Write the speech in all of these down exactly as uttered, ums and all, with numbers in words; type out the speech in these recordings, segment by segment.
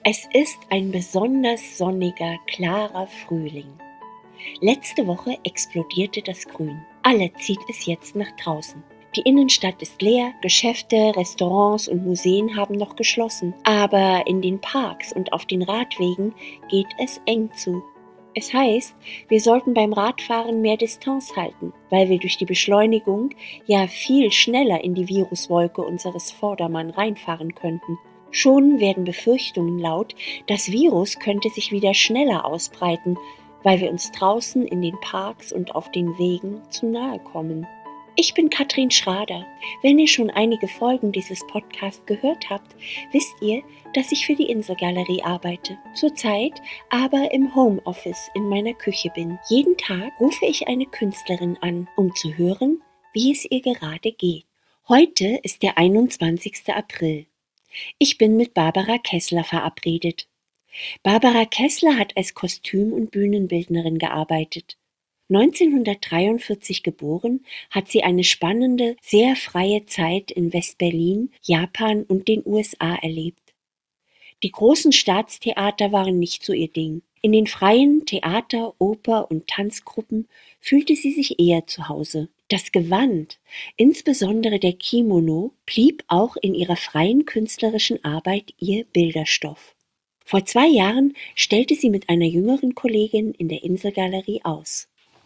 Es ist ein besonders sonniger, klarer Frühling. Letzte Woche explodierte das Grün. Alle zieht es jetzt nach draußen. Die Innenstadt ist leer, Geschäfte, Restaurants und Museen haben noch geschlossen. Aber in den Parks und auf den Radwegen geht es eng zu. Es heißt, wir sollten beim Radfahren mehr Distanz halten, weil wir durch die Beschleunigung ja viel schneller in die Viruswolke unseres Vordermann reinfahren könnten. Schon werden Befürchtungen laut, das Virus könnte sich wieder schneller ausbreiten, weil wir uns draußen in den Parks und auf den Wegen zu nahe kommen. Ich bin Katrin Schrader. Wenn ihr schon einige Folgen dieses Podcasts gehört habt, wisst ihr, dass ich für die Inselgalerie arbeite. Zurzeit aber im Homeoffice in meiner Küche bin. Jeden Tag rufe ich eine Künstlerin an, um zu hören, wie es ihr gerade geht. Heute ist der einundzwanzigster April. Ich bin mit Barbara Kessler verabredet. Barbara Kessler hat als Kostüm- und Bühnenbildnerin gearbeitet. neunzehnhundertdreiundvierzig geboren, hat sie eine spannende, sehr freie Zeit in West-Berlin, Japan und den U S A erlebt. Die großen Staatstheater waren nicht so ihr Ding. In den freien Theater-, Oper- und Tanzgruppen fühlte sie sich eher zu Hause. Das Gewand, insbesondere der Kimono, blieb auch in ihrer freien künstlerischen Arbeit ihr Bilderstoff. Vor zwei Jahren stellte sie mit einer jüngeren Kollegin in der Inselgalerie aus.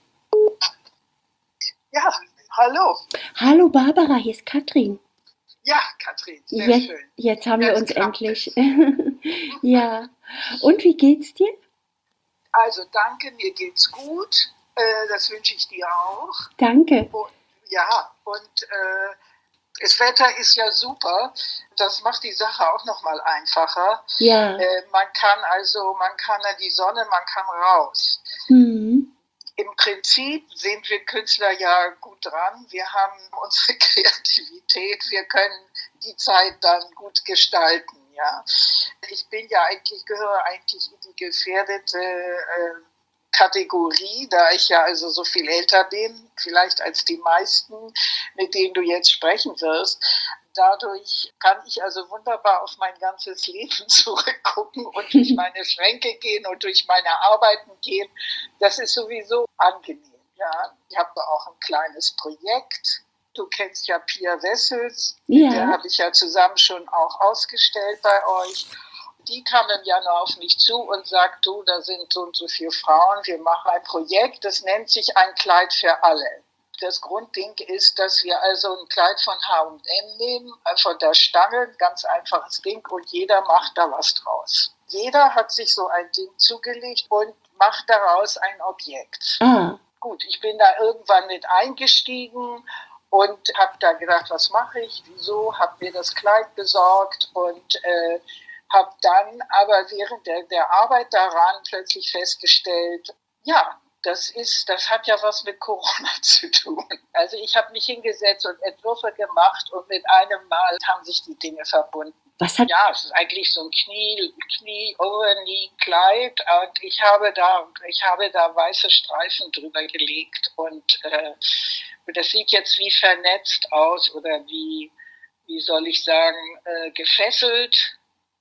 Ja, hallo. Hallo Barbara, hier ist Katrin. Ja, Katrin, sehr Jetzt, schön. jetzt haben wir Jetzt uns klappt endlich. Ja. Und wie geht's dir? Also danke, mir geht's gut. Äh, das wünsche ich dir auch. Danke. Und, ja, und äh, das Wetter ist ja super. Das macht die Sache auch nochmal einfacher. Ja. Äh, man kann also, man kann an die Sonne, man kann raus. Mhm. Im Prinzip sind wir Künstler ja gut dran. Wir haben unsere Kreativität, wir können die Zeit dann gut gestalten. Ja, ich bin ja eigentlich, gehöre eigentlich in die gefährdete äh, Kategorie, da ich ja also so viel älter bin, vielleicht als die meisten, mit denen du jetzt sprechen wirst. Dadurch kann ich also wunderbar auf mein ganzes Leben zurückgucken und durch meine Schränke gehen und durch meine Arbeiten gehen. Das ist sowieso angenehm. Ja, ich habe auch ein kleines Projekt. Du kennst ja Pia Wessels, Ja. Mit der habe ich ja zusammen schon auch ausgestellt bei euch. Die kam im Januar auf mich zu und sagt, du, da sind so und so viele Frauen, wir machen ein Projekt, das nennt sich ein Kleid für alle. Das Grundding ist, dass wir also ein Kleid von H und M nehmen, von der Stange, ganz einfaches Ding, und jeder macht da was draus. Jeder hat sich so ein Ding zugelegt und macht daraus ein Objekt. Ah. Gut, ich bin da irgendwann mit eingestiegen und habe da gedacht, was mache ich, wieso, habe mir das Kleid besorgt und äh, habe dann aber während der, der Arbeit daran plötzlich festgestellt, ja, das ist, das hat ja was mit Corona zu tun. Also ich habe mich hingesetzt und Entwürfe gemacht und mit einem Mal haben sich die Dinge verbunden. Was hat Ja, es ist eigentlich so ein Knie, Knie, Overknee Kleid und ich habe da, ich habe da weiße Streifen drüber gelegt und äh, das sieht jetzt wie vernetzt aus oder wie, wie soll ich sagen, äh, gefesselt.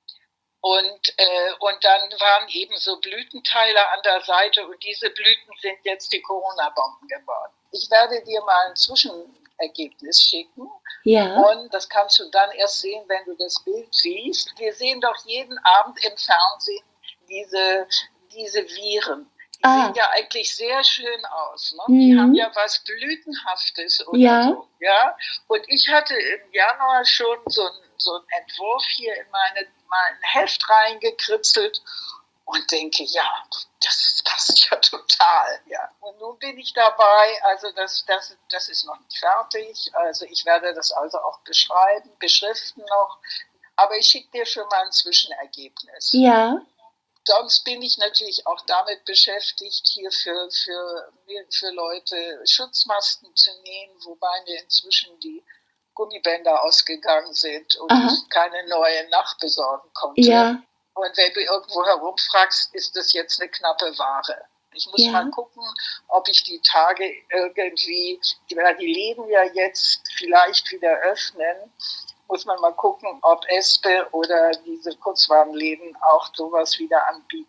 Und, äh, und dann waren eben so Blütenteile an der Seite und diese Blüten sind jetzt die Corona-Bomben geworden. Ich werde dir mal ein Zwischenergebnis schicken. Ja. Und das kannst du dann erst sehen, wenn du das Bild siehst. Wir sehen doch jeden Abend im Fernsehen diese, diese Viren. Die Ah. sehen ja eigentlich sehr schön aus. Ne? Mhm. Die haben ja was Blütenhaftes oder Ja. so. Ja? Und ich hatte im Januar schon so ein so einen Entwurf hier in meine, mein Heft reingekritzelt und denke, ja, das passt ja total. Ja. Und nun bin ich dabei, also das, das, das ist noch nicht fertig, also ich werde das also auch beschreiben, beschriften noch, aber ich schicke dir schon mal ein Zwischenergebnis. Ja. Sonst bin ich natürlich auch damit beschäftigt, hier für, für, für Leute Schutzmasken zu nähen, wobei mir inzwischen die Gummibänder ausgegangen sind und Aha. ich keine neue nachbesorgen konnte. Ja. Und wenn du irgendwo herumfragst, ist das jetzt eine knappe Ware. Ich muss Ja. mal gucken, ob ich die Tage irgendwie, die, die Läden ja jetzt vielleicht wieder öffnen, muss man mal gucken, ob Espe oder diese Kurzwarenläden auch sowas wieder anbieten.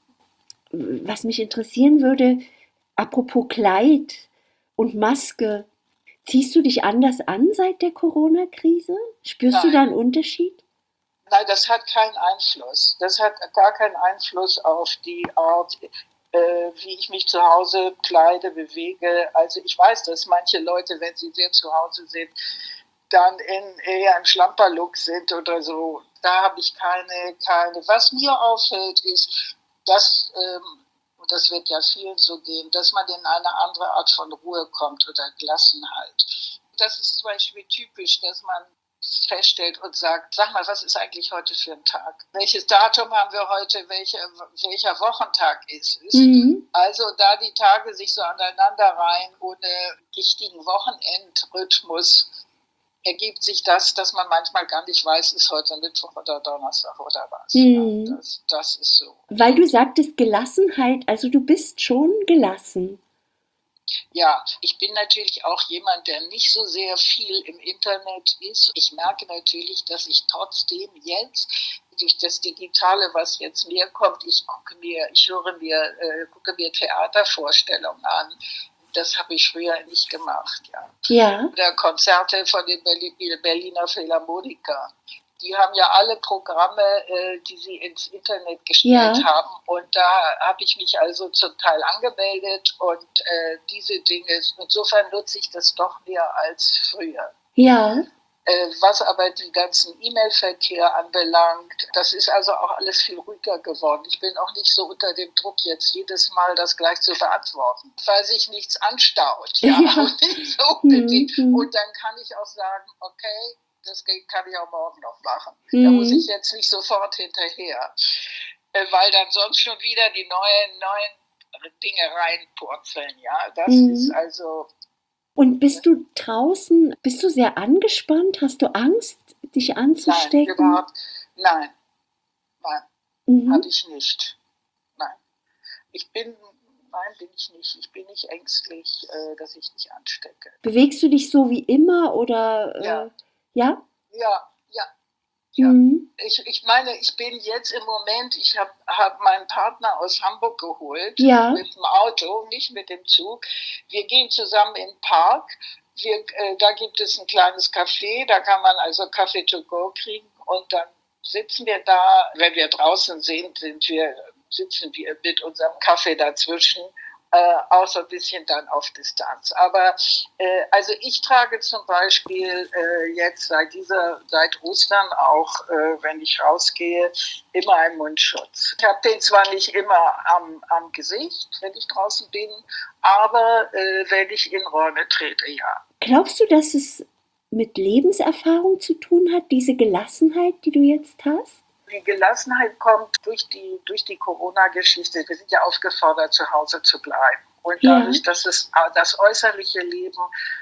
Was mich interessieren würde, apropos Kleid und Maske, ziehst du dich anders an seit der Corona-Krise? Spürst Nein. du da einen Unterschied? Nein, das hat keinen Einfluss. Das hat gar keinen Einfluss auf die Art, äh, wie ich mich zu Hause kleide, bewege. Also ich weiß, dass manche Leute, wenn sie sehr zu Hause sind, dann in eher im Schlamperlook sind oder so. Da habe ich keine, keine. Was mir auffällt, ist, dass, ähm, und das wird ja vielen so gehen, dass man in eine andere Art von Ruhe kommt oder Gelassenheit. Das ist zum Beispiel typisch, dass man feststellt und sagt, sag mal, was ist eigentlich heute für ein Tag? Welches Datum haben wir heute? Welche, welcher Wochentag ist es? Mhm. Also da die Tage sich so aneinander reihen ohne richtigen Wochenendrhythmus, ergibt sich das, dass man manchmal gar nicht weiß, ist heute Mittwoch oder Donnerstag oder was. Mhm. Ja, das, das ist so. Weil du sagtest Gelassenheit, also du bist schon gelassen. Ja, ich bin natürlich auch jemand, der nicht so sehr viel im Internet ist. Ich merke natürlich, dass ich trotzdem jetzt durch das Digitale, was jetzt mehr kommt, ich gucke mir, ich höre mir, äh, gucke mir Theatervorstellungen an. Das habe ich früher nicht gemacht, ja. Ja. Oder Konzerte von den Berliner Philharmoniker. Die haben ja alle Programme, äh, die sie ins Internet gestellt Ja. haben. Und da habe ich mich also zum Teil angemeldet und äh, diese Dinge, insofern nutze ich das doch mehr als früher. Ja. Äh, was aber den ganzen E-Mail-Verkehr anbelangt, das ist also auch alles viel ruhiger geworden. Ich bin auch nicht so unter dem Druck, jetzt jedes Mal das gleich zu beantworten, weil sich nichts anstaut. Ja, Ja. Und, nicht so unbedingt. Mhm. Und dann kann ich auch sagen, okay, das kann ich auch morgen noch machen. Mhm. Da muss ich jetzt nicht sofort hinterher, äh, weil dann sonst schon wieder die neuen, neuen Dinge reinpurzeln. Ja, das Mhm. ist also... Und bist du draußen, bist du sehr angespannt? Hast du Angst, dich anzustecken? Nein, überhaupt, nein, nein, Mhm. habe ich nicht. Nein, ich bin, nein, bin ich nicht. Ich bin nicht ängstlich, äh, dass ich mich anstecke. Bewegst du dich so wie immer oder? Äh, Ja. Ja? Ja, ja, ja. Mhm. Ich, ich meine, ich bin jetzt im Moment, ich habe hab meinen Partner aus Hamburg geholt, Ja. mit dem Auto, nicht mit dem Zug. Wir gehen zusammen in den Park. Wir, äh, da gibt es ein kleines Café, da kann man also Kaffee to go kriegen und dann sitzen wir da. Wenn wir draußen sind, sind wir, sitzen wir mit unserem Kaffee dazwischen, äh, auch so ein bisschen dann auf Distanz. Aber äh, also ich trage zum Beispiel äh, jetzt seit dieser, seit Ostern auch, äh, wenn ich rausgehe, immer einen Mundschutz. Ich habe den zwar nicht immer am, am Gesicht, wenn ich draußen bin, aber äh, wenn ich in Räume trete, ja. Glaubst du, dass es mit Lebenserfahrung zu tun hat, diese Gelassenheit, die du jetzt hast? Die Gelassenheit kommt durch die, durch die Corona-Geschichte. Wir sind ja aufgefordert, zu Hause zu bleiben. Und Ja. dadurch, dass es das äußerliche Leben,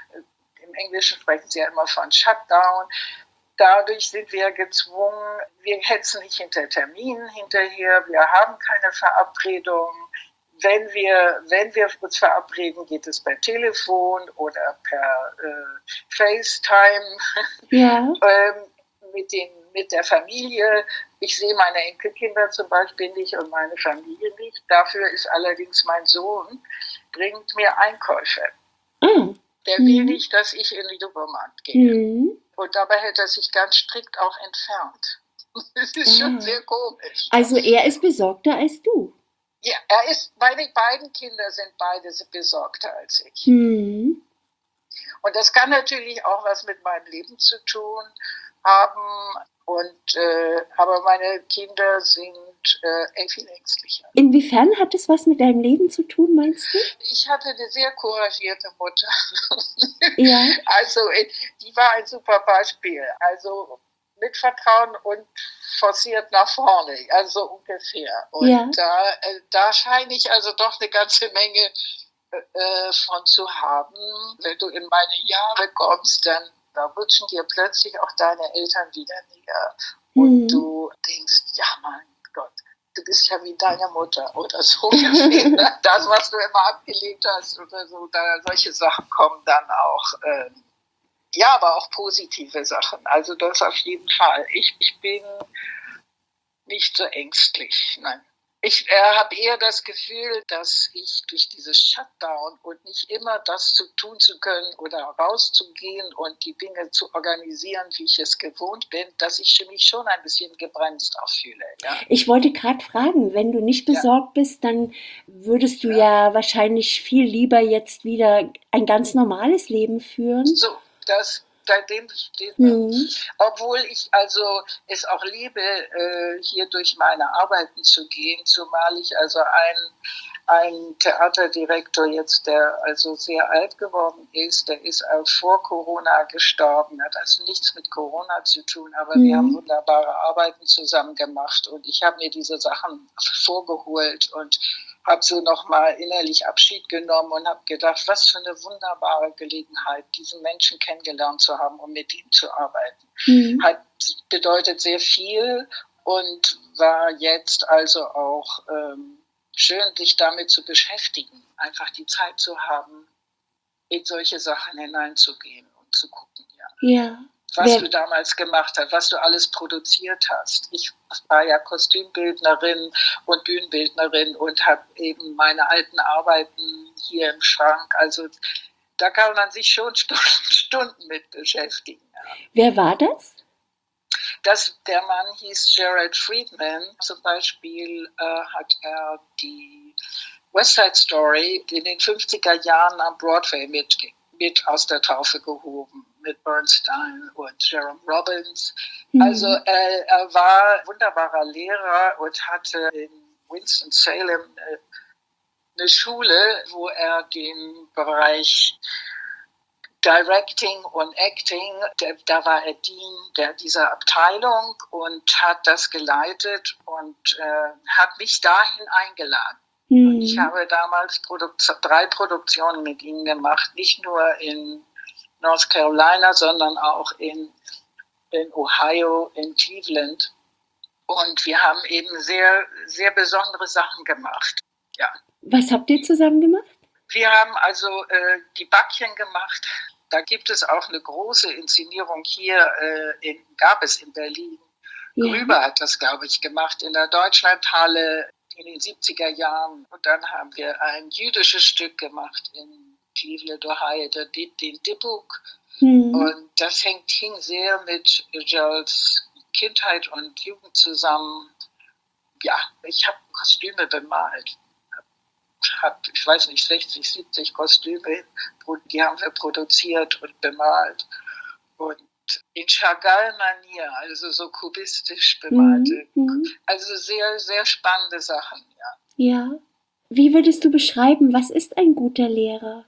im Englischen sprechen sie ja immer von Shutdown, dadurch sind wir gezwungen, wir hetzen nicht hinter Terminen hinterher, wir haben keine Verabredung. Wenn wir, wenn wir uns verabreden, geht es per Telefon oder per äh, FaceTime. Ja. ähm, mit, den, mit der Familie. Ich sehe meine Enkelkinder zum Beispiel nicht und meine Familie nicht. Dafür ist allerdings mein Sohn, bringt mir Einkäufe. Ah. Der Mhm. will nicht, dass ich in den Supermarkt gehe. Mhm. Und dabei hält er sich ganz strikt auch entfernt. Das ist schon Ah. sehr komisch. Also er ist besorgter als du. Ja, er ist, meine beiden Kinder sind beide besorgter als ich. Mhm. Und das kann natürlich auch was mit meinem Leben zu tun haben. Und, äh, aber meine Kinder sind äh, viel ängstlicher. Inwiefern hat es was mit deinem Leben zu tun, meinst du? Ich hatte eine sehr couragierte Mutter. Ja. Also die war ein super Beispiel. Also mit Vertrauen und forciert nach vorne, also ungefähr. Und Ja. da, äh, da scheine ich also doch eine ganze Menge äh, von zu haben. Wenn du in meine Jahre kommst, dann da rutschen dir plötzlich auch deine Eltern wieder näher. Und Mhm. du denkst, ja mein Gott, du bist ja wie deine Mutter oder so ungefähr. Das, was du immer abgelehnt hast oder so, da, solche Sachen kommen dann auch. Äh, Ja, aber auch positive Sachen. Also das auf jeden Fall. Ich, ich bin nicht so ängstlich, nein. Ich äh, habe eher das Gefühl, dass ich durch dieses Shutdown und nicht immer das zu tun zu können oder rauszugehen und die Dinge zu organisieren, wie ich es gewohnt bin, dass ich mich schon ein bisschen gebremst auch fühle. Ja? Ich wollte gerade fragen, wenn du nicht Ja. besorgt bist, dann würdest du ja. ja wahrscheinlich viel lieber jetzt wieder ein ganz normales Leben führen. So, das bei dem steht, Mhm. obwohl ich also es auch liebe, äh, hier durch meine Arbeiten zu gehen, zumal ich also ein, ein Theaterdirektor jetzt, der also sehr alt geworden ist, der ist auch vor Corona gestorben, hat also nichts mit Corona zu tun, aber Mhm. wir haben wunderbare Arbeiten zusammen gemacht und ich habe mir diese Sachen vorgeholt und habe so nochmal innerlich Abschied genommen und habe gedacht, was für eine wunderbare Gelegenheit, diesen Menschen kennengelernt zu haben und mit ihm zu arbeiten. Mhm. Hat bedeutet sehr viel und war jetzt also auch ähm, schön, sich damit zu beschäftigen, einfach die Zeit zu haben, in solche Sachen hineinzugehen und zu gucken, ja. Ja. Was Wer- du damals gemacht hast, was du alles produziert hast. Ich war ja Kostümbildnerin und Bühnenbildnerin und habe eben meine alten Arbeiten hier im Schrank. Also da kann man sich schon Stunden mit beschäftigen. Ja. Wer war das? Das, der Mann hieß Gerald Friedman. Zum Beispiel äh, hat er die West Side Story in den fünfziger Jahren am Broadway mit, mit aus der Taufe gehoben, mit Bernstein und Jerome Robbins. Mhm. Also äh, er war ein wunderbarer Lehrer und hatte in Winston-Salem äh, eine Schule, wo er den Bereich Directing und Acting, der, da war er Dean der, dieser Abteilung und hat das geleitet und äh, hat mich dahin eingeladen. Mhm. Und ich habe damals Produkt, drei Produktionen mit ihm gemacht, nicht nur in North Carolina, sondern auch in, in Ohio, in Cleveland. Und wir haben eben sehr, sehr besondere Sachen gemacht. Ja. Was habt ihr zusammen gemacht? Wir haben also äh, die Backchen gemacht. Da gibt es auch eine große Inszenierung hier, äh, in, gab es in Berlin. Ja. Grüber hat das, glaube ich, gemacht in der Deutschlandhalle in den siebziger Jahren. Und dann haben wir ein jüdisches Stück gemacht in Cleveland, Ohio, der, den Dibbuk. Mhm. Und das hängt, hing sehr mit Geralds Kindheit und Jugend zusammen. Ja, ich habe Kostüme bemalt. Hab, ich weiß nicht, sechzig, siebzig Kostüme, die haben wir produziert und bemalt. Und in Chagall-Manier, also so kubistisch bemalte. Mhm. Also sehr, sehr spannende Sachen, ja. Ja. Wie würdest du beschreiben, was ist ein guter Lehrer?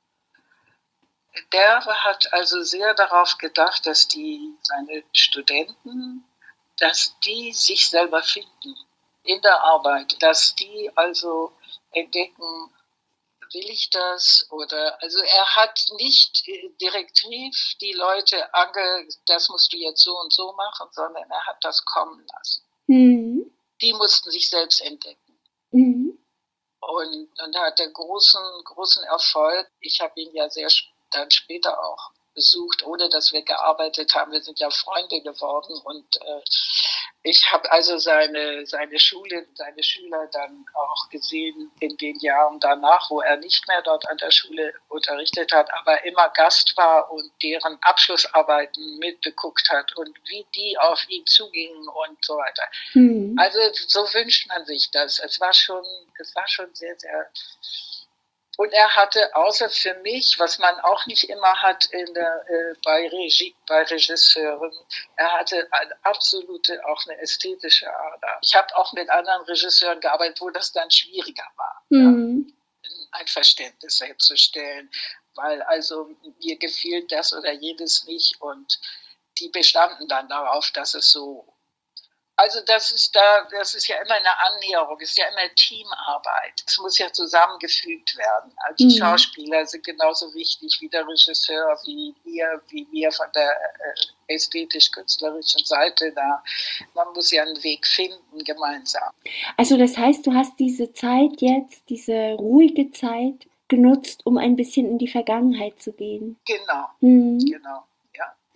Der hat also sehr darauf gedacht, dass die, seine Studenten, dass die sich selber finden in der Arbeit, dass die also entdecken, will ich das? Oder, also er hat nicht direktiv die Leute ange, das musst du jetzt so und so machen, sondern er hat das kommen lassen. Mhm. Die mussten sich selbst entdecken. Mhm. Und, und da hat er großen, großen Erfolg. Ich habe ihn ja sehr dann später auch besucht, ohne dass wir gearbeitet haben. Wir sind ja Freunde geworden und äh, ich habe also seine, seine Schule, seine Schüler dann auch gesehen in den Jahren danach, wo er nicht mehr dort an der Schule unterrichtet hat, aber immer Gast war und deren Abschlussarbeiten mitgeguckt hat und wie die auf ihn zugingen und so weiter. Mhm. Also so wünscht man sich das. Es war schon, es war schon sehr, sehr. Und er hatte außer für mich, was man auch nicht immer hat in der, äh, bei, Regie, bei Regisseuren, er hatte eine absolute, auch eine ästhetische Ader. Ich habe auch mit anderen Regisseuren gearbeitet, wo das dann schwieriger war, Mhm. ja, ein Verständnis herzustellen, weil also mir gefiel das oder jenes nicht und die bestanden dann darauf, dass es so. Also das ist da, das ist ja immer eine Annäherung, es ist ja immer Teamarbeit. Es muss ja zusammengefügt werden. Also die Mhm. Schauspieler sind genauso wichtig wie der Regisseur, wie ihr, wie wir von der äh, ästhetisch-künstlerischen Seite da. Man muss ja einen Weg finden gemeinsam. Also das heißt, du hast diese Zeit jetzt, diese ruhige Zeit genutzt, um ein bisschen in die Vergangenheit zu gehen. Genau, Mhm. genau.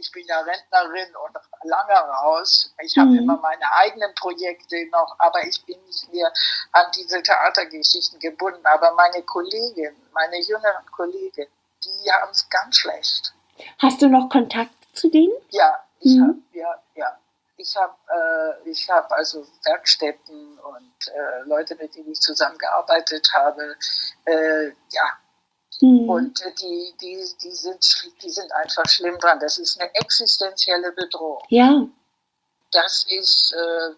ich bin ja Rentnerin und lange raus. Ich habe Mhm. immer meine eigenen Projekte noch, aber ich bin nicht mehr an diese Theatergeschichten gebunden. Aber meine Kolleginnen, meine jüngeren Kolleginnen, die haben es ganz schlecht. Hast du noch Kontakt zu denen? Ja, ich Mhm. habe, ja, ja. Ich habe äh, ich hab also Werkstätten und äh, Leute, mit denen ich zusammengearbeitet habe, äh, ja. Mhm. Und äh, die, die, die, sind, die sind einfach schlimm dran. Das ist eine existenzielle Bedrohung. Ja. Das ist, äh,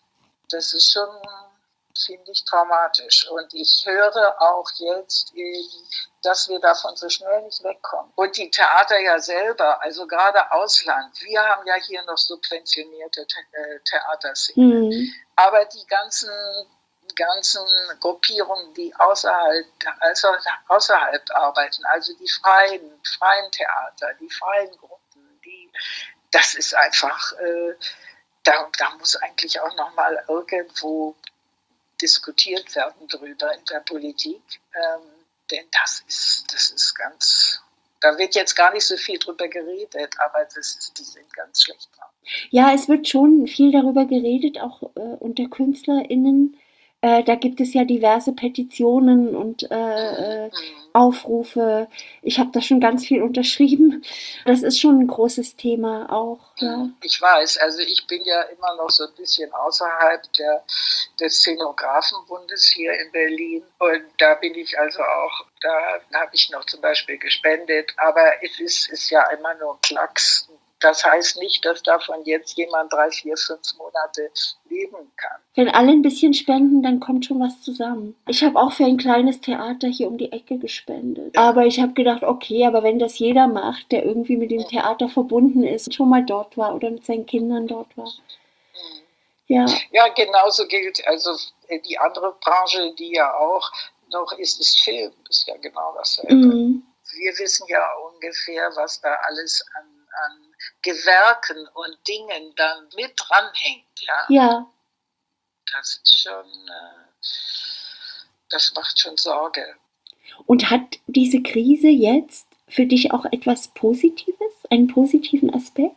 das ist schon ziemlich traumatisch. Und ich höre auch jetzt eben, dass wir davon so schnell nicht wegkommen. Und die Theater ja selber, also gerade Ausland, wir haben ja hier noch subventionierte The- äh, Theaterszenen. Mhm. Aber die ganzen, ganzen Gruppierungen, die außerhalb, also außerhalb arbeiten, also die freien, freien Theater, die freien Gruppen, die, das ist einfach, äh, da, da muss eigentlich auch nochmal irgendwo diskutiert werden drüber in der Politik. Ähm, denn das ist, das ist ganz, da wird jetzt gar nicht so viel drüber geredet, aber das ist, die sind ganz schlecht dran. Ja, es wird schon viel darüber geredet, auch äh, unter KünstlerInnen. Äh, da gibt es ja diverse Petitionen und äh, äh, Aufrufe. Ich habe da schon ganz viel unterschrieben. Das ist schon ein großes Thema auch, ja. Ich weiß, also ich bin ja immer noch so ein bisschen außerhalb der, des Szenografenbundes hier in Berlin und da bin ich also auch, da habe ich noch zum Beispiel gespendet, aber es ist, ist ja immer nur ein Klacks. Das heißt nicht, dass davon jetzt jemand drei, vier, fünf Monate leben kann. Wenn alle ein bisschen spenden, dann kommt schon was zusammen. Ich habe auch für ein kleines Theater hier um die Ecke gespendet. Aber ich habe gedacht, okay, aber wenn das jeder macht, der irgendwie mit dem Theater verbunden ist, und schon mal dort war oder mit seinen Kindern dort war. Ja, Ja, genauso gilt also die andere Branche, die ja auch noch ist, ist Film, ist ja genau dasselbe. mhm. Wir wissen ja ungefähr, was da alles an, an Gewerken und Dingen dann mit dranhängt. Ja, Ja. das ist schon, äh, das macht schon Sorge. Und hat diese Krise jetzt für dich auch etwas Positives, einen positiven Aspekt?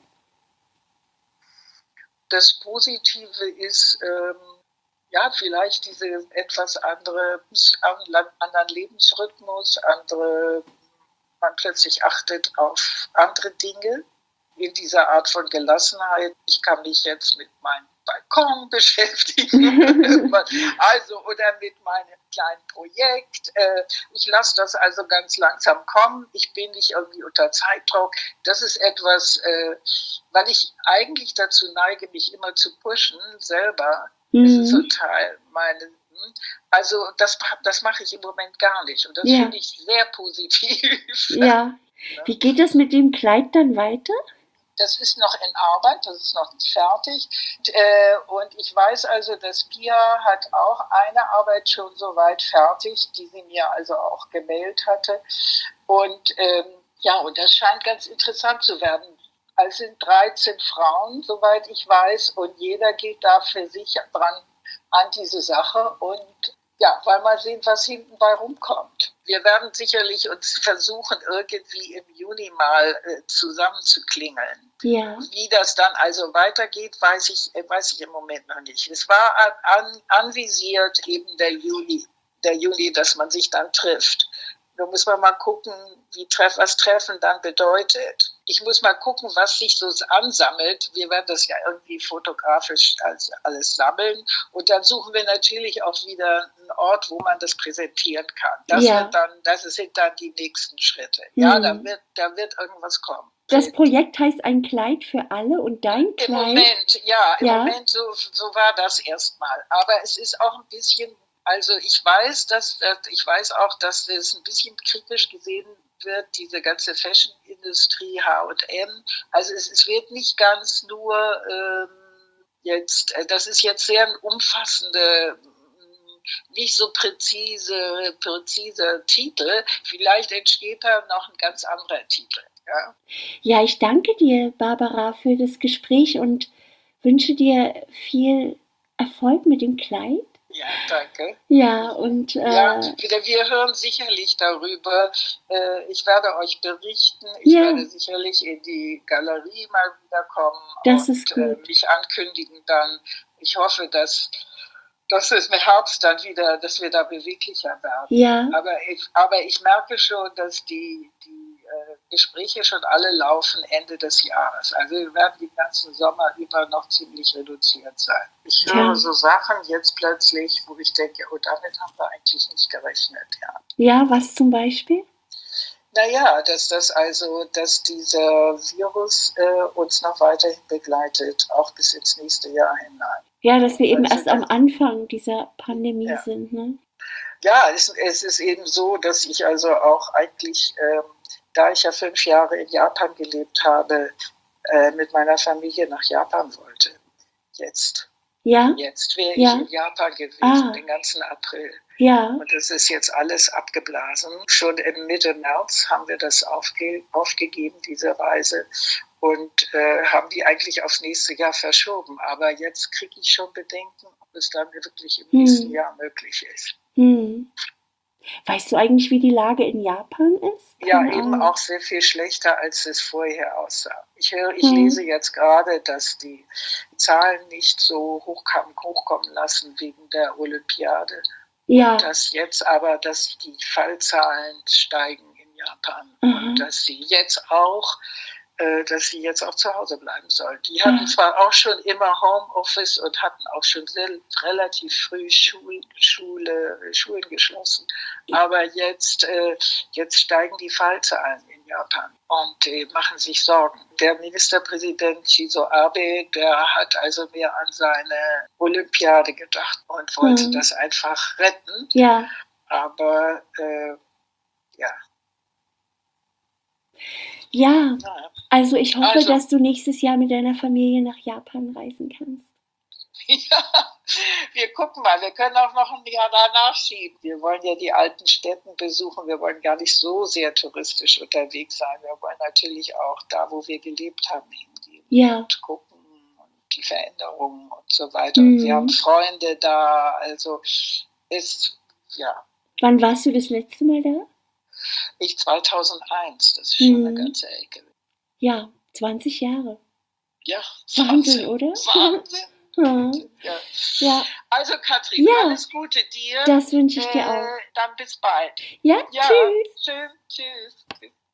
Das Positive ist, ähm, ja, vielleicht diese etwas andere, anderen Lebensrhythmus, andere, man plötzlich achtet auf andere Dinge in dieser Art von Gelassenheit. Ich kann mich jetzt mit meinem Balkon beschäftigen, also oder mit meinem kleinen Projekt. Ich lasse das also ganz langsam kommen. Ich bin nicht irgendwie unter Zeitdruck. Das ist etwas, weil ich eigentlich dazu neige, mich immer zu pushen selber. Mhm. Das ist so ein Teil meines. Also das, das mache ich im Moment gar nicht. Und das Ja. finde ich sehr positiv. Ja. Wie geht es mit dem Kleid dann weiter? Das ist noch in Arbeit, das ist noch nicht fertig. Und ich weiß also, dass Pia hat auch eine Arbeit schon soweit fertig, die sie mir also auch gemailt hatte. Und ähm, ja, und das scheint ganz interessant zu werden. Es sind dreizehn Frauen, soweit ich weiß, und jeder geht da für sich dran an diese Sache. Und ja, weil mal sehen, was hinten bei rumkommt. Wir werden sicherlich uns versuchen, irgendwie im Juni mal äh, zusammenzuklingeln. Ja. Wie das dann also weitergeht, weiß ich, äh, weiß ich im Moment noch nicht. Es war an, anvisiert eben der Juli, der Juli, dass man sich dann trifft. Nun muss man mal gucken, wie treff, was Treffen dann bedeutet. Ich muss mal gucken, was sich so ansammelt. Wir werden das ja irgendwie fotografisch als alles sammeln. Und dann suchen wir natürlich auch wieder einen Ort, wo man das präsentieren kann. Das, Ja. wird dann, das sind dann die nächsten Schritte. Ja, Hm. da wird, da wird irgendwas kommen. Das Projekt heißt Ein Kleid für alle und dein Kleid? Im Moment, ja, im Ja. Moment so, so war das erstmal. Aber es ist auch ein bisschen, also ich weiß, dass, ich weiß auch, dass es ein bisschen kritisch gesehen wird, diese ganze Fashion-Industrie, H und M. Also es, es wird nicht ganz nur ähm, jetzt, das ist jetzt sehr ein umfassende, nicht so präzise, präziser Titel. Vielleicht entsteht da noch ein ganz anderer Titel. Ja. Ja, ich danke dir, Barbara, für das Gespräch und wünsche dir viel Erfolg mit dem Kleid. Ja. danke. Ja, und Ja, äh, wir, wir hören sicherlich darüber. Äh, ich werde euch berichten. Ich Ja. werde sicherlich in die Galerie mal wiederkommen Das und ist äh, gut. mich ankündigen dann. Ich hoffe, dass, dass es im Herbst dann wieder, dass wir da beweglicher werden. Ja, Aber ich, aber ich merke schon, dass die, die äh, Gespräche schon alle laufen Ende des Jahres. Also wir werden den ganzen Sommer über noch ziemlich reduziert sein. Ich Tja. höre so Sachen jetzt plötzlich, wo ich denke, oh, damit haben wir eigentlich nicht gerechnet. Ja. ja, was zum Beispiel? Naja, dass das also, dass dieser Virus äh, uns noch weiterhin begleitet, auch bis ins nächste Jahr hinein. Ja, dass wir eben Also erst am das- Anfang dieser Pandemie Ja. sind, ne? Ja, es, es ist eben so, dass ich also auch eigentlich, ähm, da ich ja fünf Jahre in Japan gelebt habe, äh, mit meiner Familie nach Japan wollte. Jetzt. Ja, Jetzt wäre Ja. ich in Japan gewesen, Ah. den ganzen April. ja, Und das ist jetzt alles abgeblasen. Schon im Mitte März haben wir das aufge aufgegeben, diese Reise, und äh, haben die eigentlich aufs nächste Jahr verschoben. Aber jetzt kriege ich schon Bedenken, ob es dann wirklich im Hm. nächsten Jahr möglich ist. hm. Weißt du eigentlich, wie die Lage in Japan ist? Ja, Keine eben Ahnung. auch sehr viel schlechter, als es vorher aussah. Ich, höre, ich Hm. lese jetzt gerade, dass die Zahlen nicht so hochkommen, hochkommen lassen wegen der Olympiade. Ja, Dass jetzt aber, dass die Fallzahlen steigen in Japan Aha. und dass sie jetzt auch, äh, dass sie jetzt auch zu Hause bleiben sollen. Die hatten Ah. zwar auch schon immer Homeoffice und hatten auch schon sehr, relativ früh Schul, Schule, Schulen geschlossen, aber jetzt, äh, jetzt steigen die Fallzahlen in Japan und äh, machen sich Sorgen. Der Ministerpräsident Shinzo Abe, der hat also mehr an seine Olympiade gedacht und wollte Hm. das einfach retten, ja, aber äh, ja. ja. naja. Also ich hoffe, Also- dass du nächstes Jahr mit deiner Familie nach Japan reisen kannst. Ja, wir gucken mal, wir können auch noch ein Jahr danach schieben. Wir wollen ja die alten Städten besuchen, wir wollen gar nicht so sehr touristisch unterwegs sein. Wir wollen natürlich auch da, wo wir gelebt haben, hingehen Ja, und gucken und die Veränderungen und so weiter. Mhm. Und wir haben Freunde da, also ist, ja, wann warst du das letzte Mal da? ich zweitausendeins, das ist schon Mhm. eine ganze Ecke. Ja, zwanzig Jahre. Ja, Wahnsinn, oder? Wahnsinn. Ja, Ja. ja, Also Katrin, Ja. alles Gute dir. das wünsche ich dir Äh, auch. Dann bis bald. Ja, Ja, tschüss. schön. Tschüss.